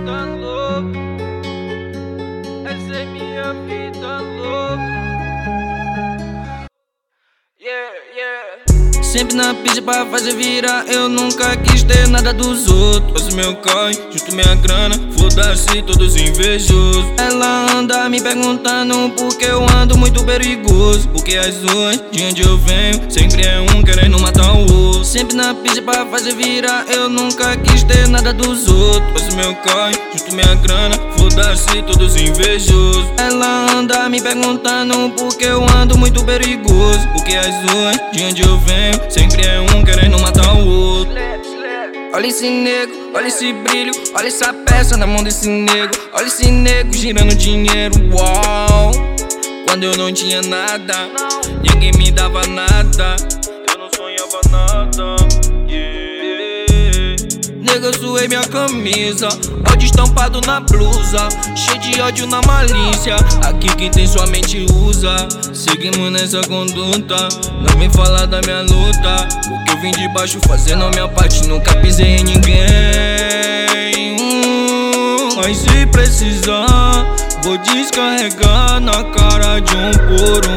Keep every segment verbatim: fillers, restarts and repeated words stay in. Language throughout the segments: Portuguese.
vida louca. Essa é minha vida louca. Yeah, yeah. Sempre na pista pra fazer virar. Eu nunca quis ter nada dos outros. Faço meu corre, junto minha grana. Foda-se todos invejosos. Ela anda me perguntando por que eu ando muito perigoso. Porque as ruas de onde eu venho sempre é um querendo matar o outro. Sempre na pista pra fazer virar. Eu nunca quis ter nada dos outros. Faço meu corre, junto minha grana. Foda-se todos invejosos. Ela anda me perguntando por que eu ando muito perigoso. Porque as ruas de onde eu venho sempre é um querendo matar o outro. Olha esse nego, olha esse brilho, olha essa peça na mão desse nego. Olha esse nego girando dinheiro, uau. Quando eu não tinha nada, ninguém me dava nada. Eu não sonhava nada, yeah. Nego, eu suei minha camisa, ódio estampado na blusa, cheio de ódio na malícia. Aqui quem tem sua mente usa. Seguimos nessa conduta, não vem falar da minha luta. Porque eu vim de baixo fazendo a minha parte, nunca pisei em ninguém. hum, Mas se precisar, vou descarregar na cara de um por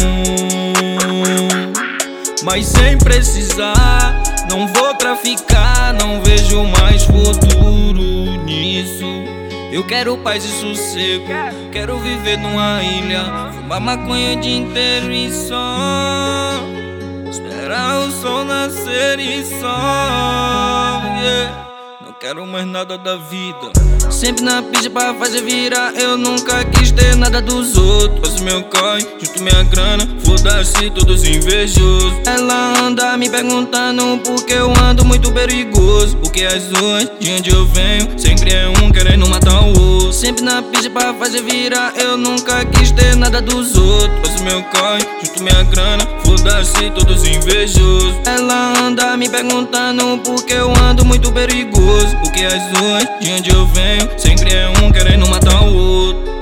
um. Mas sem precisar, não vou traficar, não vejo mais futuro nisso. Eu quero paz e sossego, quero viver numa ilha, fumar maconha o dia inteiro e só esperar o sol nascer e só, yeah. Não quero mais nada da vida. Sempre na pista pra fazer virar. Eu nunca quis ter nada dos outros. Faço meu corre, junto minha grana. Foda-se todos invejosos. Ela anda me perguntando por que eu ando muito perigoso. Porque as ruas de onde eu venho sempre é um querendo matar o outro. Sempre na pista pra fazer virar. Eu nunca quis ter nada dos outros. Faço meu corre, junto minha grana. Foda-se todos invejosos. Ela anda me perguntando por que eu ando muito perigoso. Porque as ruas de onde eu venho sempre é um querendo matar o outro.